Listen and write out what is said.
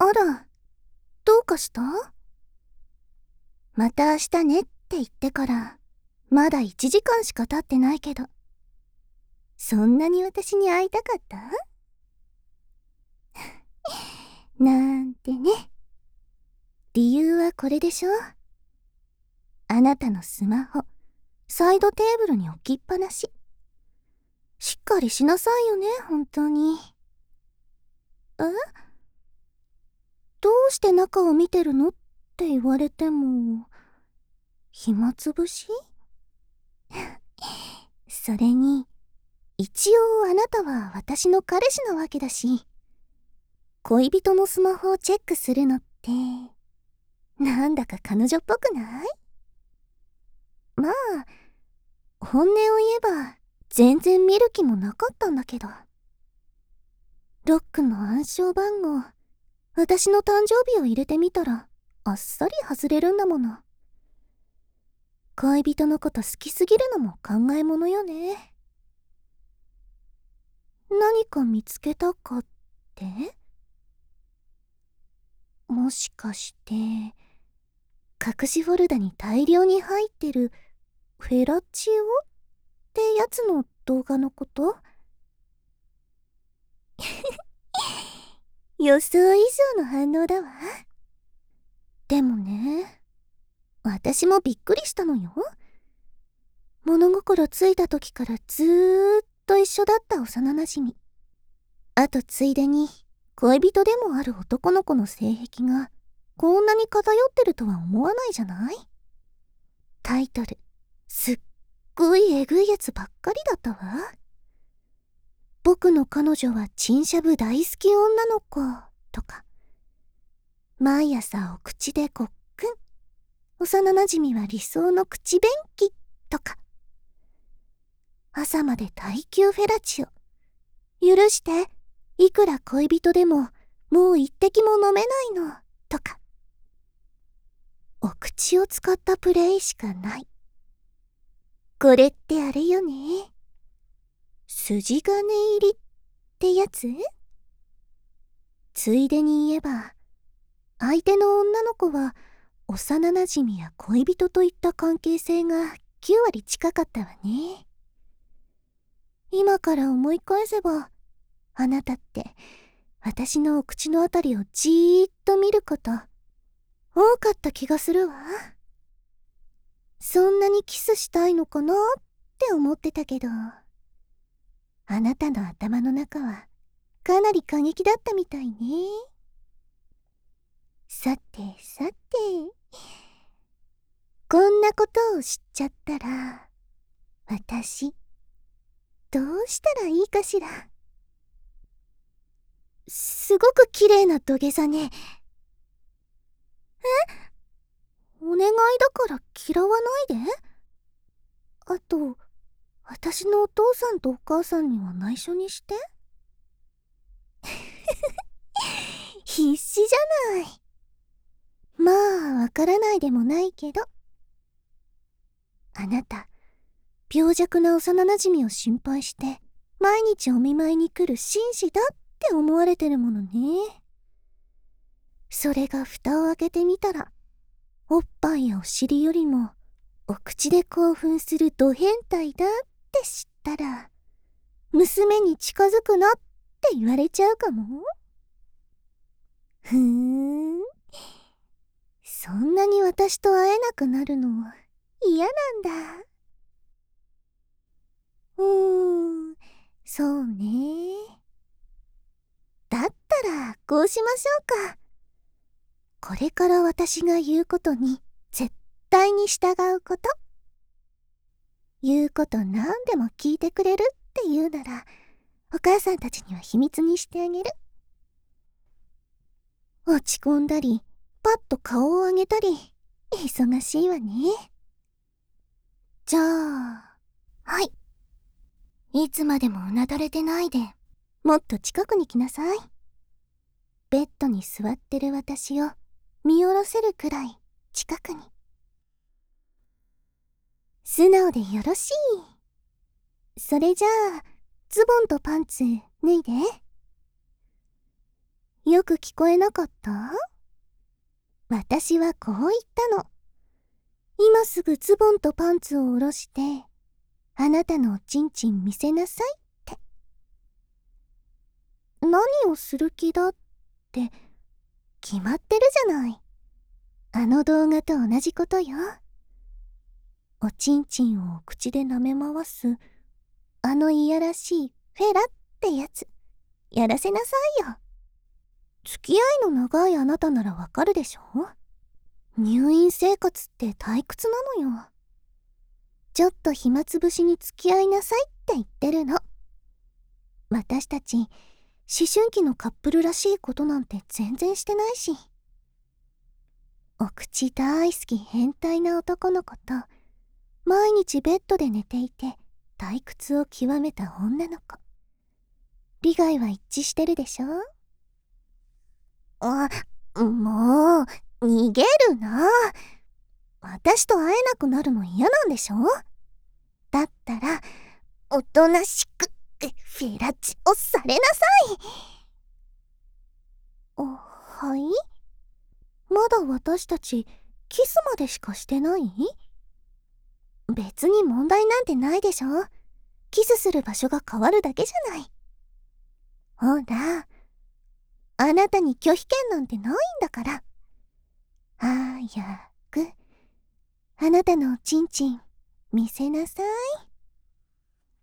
あら、どうかした？また明日ねって言ってから、まだ1時間しか経ってないけど。そんなに私に会いたかった？なんてね。理由はこれでしょ。あなたのスマホ、サイドテーブルに置きっぱなし。しっかりしなさいよね、本当に。え？どうして中を見てるのって言われても、暇つぶし？それに、一応あなたは私の彼氏なわけだし、恋人のスマホをチェックするのって、なんだか彼女っぽくない？まあ、本音を言えば、全然見る気もなかったんだけど。ロックの暗証番号、私の誕生日を入れてみたら、あっさり外れるんだもの。恋人のこと好きすぎるのも考えものよね。何か見つけたかって？もしかして、隠しフォルダに大量に入ってるフェラチオってやつの動画のこと？予想以上の反応だわ。でもね、私もびっくりしたのよ。物心ついた時からずーっと一緒だった幼なじみ。あとついでに恋人でもある男の子の性癖がこんなに偏ってるとは思わないじゃない？タイトル、すっごいえぐいやつばっかりだったわ。僕の彼女はチンシャブ大好き女の子とか、毎朝お口でごっくん、幼なじみは理想の口便器とか、朝まで耐久フェラチオ、許して、いくら恋人でももう一滴も飲めないのとか、お口を使ったプレイしかない。これってあれよね、筋金入りってやつ？ついでに言えば、相手の女の子は幼なじみや恋人といった関係性が9割近かったわね。今から思い返せば、あなたって私のお口のあたりをじーっと見ること多かった気がするわ。そんなにキスしたいのかなって思ってたけど、あなたの頭の中はかなり過激だったみたいね。さてさて、こんなことを知っちゃったら、私どうしたらいいかしら。すごく綺麗な土下座ね。お願いだから嫌わないで。あと、私のお父さんとお母さんには内緒にして。必死じゃない。まあ、わからないでもないけど。あなた、病弱な幼なじみを心配して、毎日お見舞いに来る紳士だって思われてるものね。それが蓋を開けてみたら、おっぱいやお尻よりも、お口で興奮するド変態だって知ったら、娘に近づくなって言われちゃうかも。そんなに私と会えなくなるの嫌なんだ。そうね。だったらこうしましょうか。これから私が言うことに絶対に従うこと。言うこと何でも聞いてくれるって言うなら、お母さんたちには秘密にしてあげる。落ち込んだり、パッと顔を上げたり、忙しいわね。じゃあ、はい。いつまでもうなだれてないで、もっと近くに来なさい。ベッドに座ってる私を見下ろせるくらい近くに。素直でよろしい。それじゃあ、ズボンとパンツ脱いで。 よく聞こえなかった？私はこう言ったの。今すぐズボンとパンツを下ろして、あなたのおちんちん見せなさいって。何をする気だって決まってるじゃない。あの動画と同じことよ。おちんちんを口で舐め回す、あのいやらしいフェラってやつ、やらせなさいよ。付き合いの長いあなたならわかるでしょ？入院生活って退屈なのよ。ちょっと暇つぶしに付き合いなさいって言ってるの。私たち、思春期のカップルらしいことなんて全然してないし。お口大好き変態な男の子と、毎日ベッドで寝ていて退屈を極めた女の子。利害は一致してるでしょ？もう、逃げるな。私と会えなくなるの嫌なんでしょ？だったら、おとなしく、フェラチオされなさい。はい？まだ私たち、キスまでしかしてない？別に問題なんてないでしょ？キスする場所が変わるだけじゃない。ほら、あなたに拒否権なんてないんだから。早く、あなたのおちんちん見せなさい。